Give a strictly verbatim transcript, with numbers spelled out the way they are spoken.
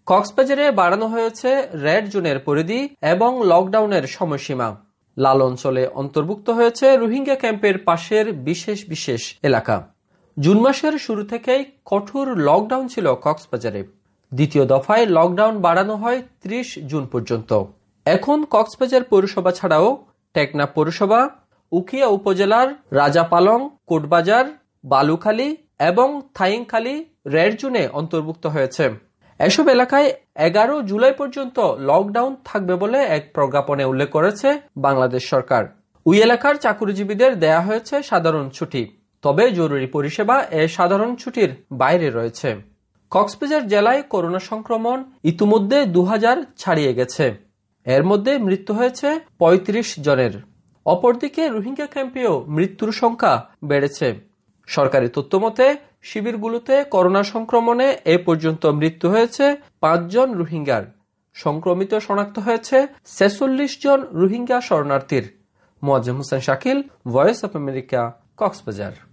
কক্সবাজারে বাড়ানো হয়েছে রেড জোনের পরিধি এবং লকডাউনের সময়সীমা। লাল অঞ্চলে অন্তর্ভুক্ত হয়েছে রোহিঙ্গা ক্যাম্পের পাশের বিশেষ বিশেষ এলাকা। জুন মাসের শুরু থেকেই কঠোর লকডাউন ছিল কক্সবাজারে। দ্বিতীয় দফায় লকডাউন বাড়ানো হয় ত্রিশ জুন পর্যন্ত। এখন কক্সবাজার পৌরসভা ছাড়াও টেকনাফ পৌরসভা, উখিয়া উপজেলার রাজাপালং, কোটবাজার, বালুখালী এবং থাইংখালী রেড জোনে অন্তর্ভুক্ত হয়েছে। এসব এলাকায় এগারো জুলাই পর্যন্ত লকডাউন থাকবে বলে এক প্রজ্ঞাপনে উল্লেখ করেছে বাংলাদেশ সরকার। ওই এলাকার চাকরিজীবীদের দেয়া হয়েছে সাধারণ ছুটি, তবে জরুরি পরিষেবা এ সাধারণ ছুটির বাইরে রয়েছে। কক্সবাজার জেলায় করোনা সংক্রমণ ইতিমধ্যে দু হাজার ছাড়িয়ে গেছে। এর মধ্যে মৃত্যু হয়েছে পঁয়ত্রিশ জনের। অপরদিকে রোহিঙ্গা ক্যাম্পেও মৃত্যুর সংখ্যা বেড়েছে। সরকারি তথ্য মতে শিবিরগুলোতে করোনা সংক্রমণে এ পর্যন্ত মৃত্যু হয়েছে পাঁচজন রোহিঙ্গার। সংক্রমিত শনাক্ত হয়েছে ছেচল্লিশ জন রোহিঙ্গা শরণার্থীর। Moazzem Hossain Shakil, voice of America, Cox's Bazar.